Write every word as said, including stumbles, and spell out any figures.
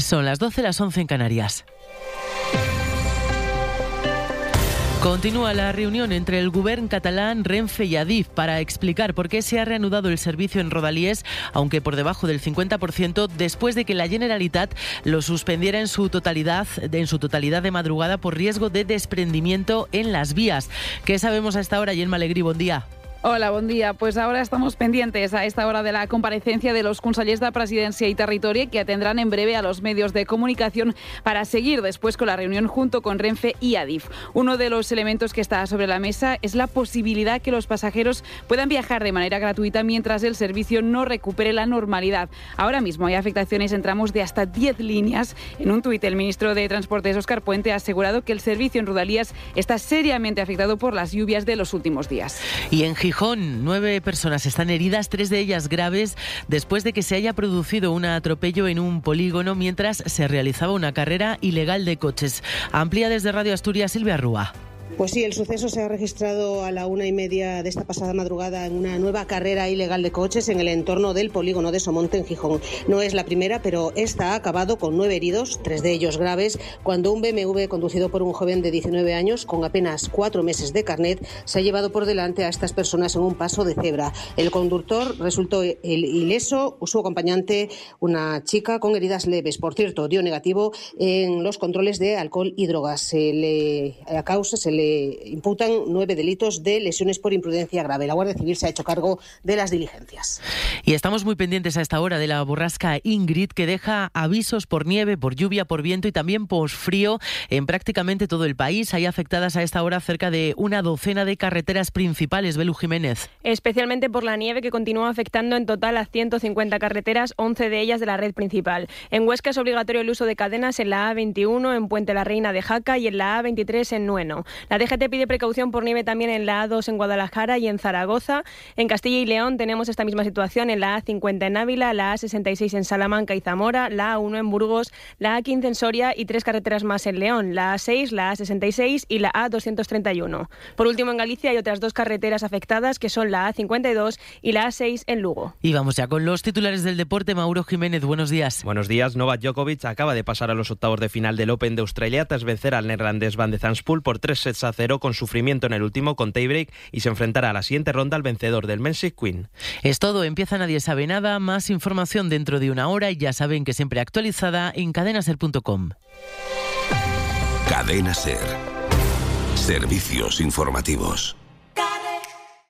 Son las doce, las once en Canarias. Continúa la reunión entre el Govern catalán, Renfe y Adif para explicar por qué se ha reanudado el servicio en Rodalies, aunque por debajo del cincuenta por ciento, después de que la Generalitat lo suspendiera en su totalidad, en su totalidad de madrugada por riesgo de desprendimiento en las vías. ¿Qué sabemos a esta hora? Gemma Alegrí, buen día. Hola, buen día. Pues ahora estamos pendientes a esta hora de la comparecencia de los consellers de Presidència y Territori, que atendrán en breve a los medios de comunicación para seguir después con la reunión junto con Renfe y Adif. Uno de los elementos que está sobre la mesa es la posibilidad que los pasajeros puedan viajar de manera gratuita mientras el servicio no recupere la normalidad. Ahora mismo hay afectaciones en tramos de hasta diez líneas. En un tuit, el ministro de Transportes, Óscar Puente, ha asegurado que el servicio en Rodalies está seriamente afectado por las lluvias de los últimos días. Y en Gijón, nueve personas están heridas, tres de ellas graves, después de que se haya producido un atropello en un polígono mientras se realizaba una carrera ilegal de coches. Amplía desde Radio Asturias, Silvia Rúa. Pues sí, el suceso se ha registrado a la una y media de esta pasada madrugada en una nueva carrera ilegal de coches en el entorno del polígono de Somonte, en Gijón. No es la primera, pero esta ha acabado con nueve heridos, tres de ellos graves, cuando un B M W conducido por un joven de diecinueve años con apenas cuatro meses de carnet se ha llevado por delante a estas personas en un paso de cebra. El conductor resultó ileso, su acompañante, una chica con heridas leves. Por cierto, dio negativo en los controles de alcohol y drogas. Se le, a causa se le imputan nueve delitos de lesiones por imprudencia grave. La Guardia Civil se ha hecho cargo de las diligencias. Y estamos muy pendientes a esta hora de la borrasca Ingrid, que deja avisos por nieve, por lluvia, por viento y también por frío en prácticamente todo el país. Hay afectadas a esta hora cerca de una docena de carreteras principales. Belu Jiménez. Especialmente por la nieve, que continúa afectando en total a ciento cincuenta carreteras, once de ellas de la red principal. En Huesca es obligatorio el uso de cadenas en la A veintiuno, en Puente la Reina de Jaca y en la A veintitrés en Nueno. La D G T pide precaución por nieve también en la A dos en Guadalajara y en Zaragoza. En Castilla y León tenemos esta misma situación en la A cincuenta en Ávila, la A sesenta y seis en Salamanca y Zamora, la A uno en Burgos, la A quince en Soria y tres carreteras más en León, la A seis, la A sesenta y seis y la A doscientos treinta y uno. Por último, en Galicia hay otras dos carreteras afectadas, que son la A cincuenta y dos y la A seis en Lugo. Y vamos ya con los titulares del deporte. Mauro Jiménez, buenos días. Buenos días. Novak Djokovic acaba de pasar a los octavos de final del Open de Australia tras vencer al neerlandés Van de Zandpool por tres sets a cero con sufrimiento en el último con tiebreak, y se enfrentará a la siguiente ronda al vencedor del Men's Queen. Es todo, empieza Nadie Sabe Nada. Más información dentro de una hora y ya saben que siempre actualizada en cadena ser punto com. Cadena Ser. Servicios informativos.